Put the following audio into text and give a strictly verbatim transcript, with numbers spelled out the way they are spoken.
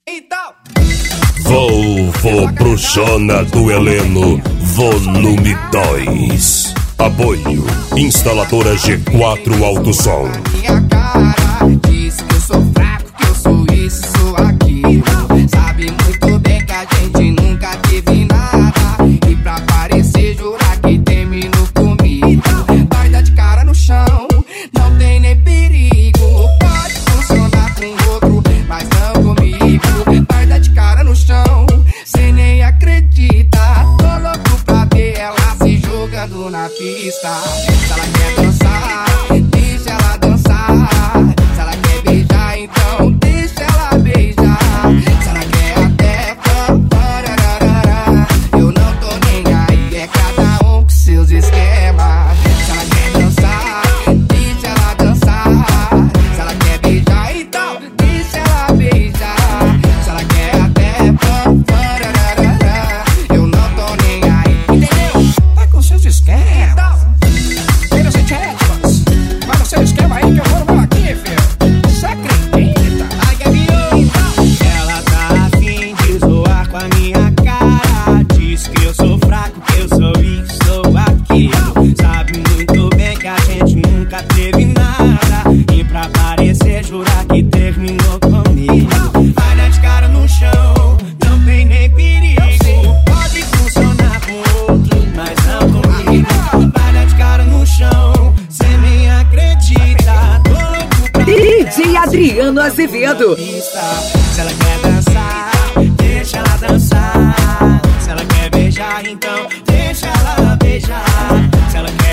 Então, Volvo Bruxona do Heleno, volume dois. Apoio Instaladora G quatro Autosom. minha cara diz que eu sou fraco, que eu sou isso, sou aquilo. Sabe muito bem que a gente nunca teve nada. E pra parecer jurar que terminou comigo. Vai dar de cara no chão, não tem nem perigo. Pode funcionar com outro, mas não comigo. Vai dar de cara no chão, cê nem acredita. Tô louco pra ver ela se jogando na pista. Se ela quer dançar, deixa ela dançar. Se ela quer beijar, então deixa ela beijar. Se ela quer até parararara, eu não tô nem aí, é cada um com seus esquemas. Se ela quer dançar, deixa ela dançar. Se ela quer beijar, então deixa ela beijar. Se ela quer até parararara, eu não tô nem aí, entendeu? Tá com seus esquemas. Filhos e tietos, vai no seu esquema aí que eu vou no meu aqui, filho. Você acredita? Ai, Gabriel. Ela tá afim de zoar com a minha cara. Diz que eu sou fraco, que eu sou isso, sou aquilo. Sabe muito bem que a gente nunca teve nada. E pra parecer jurar que terminou comigo. Vai dar de cara no chão, não tem nem perigo. Pode funcionar com outro, mas não comigo. Vai dar de cara no chão, cê nem acredita. Tô louco pra D J Adriano Azevedo. pista. Se ela quer dançar, deixa ela dançar. Se ela quer beijar, então deixa ela beijar. Se ela quer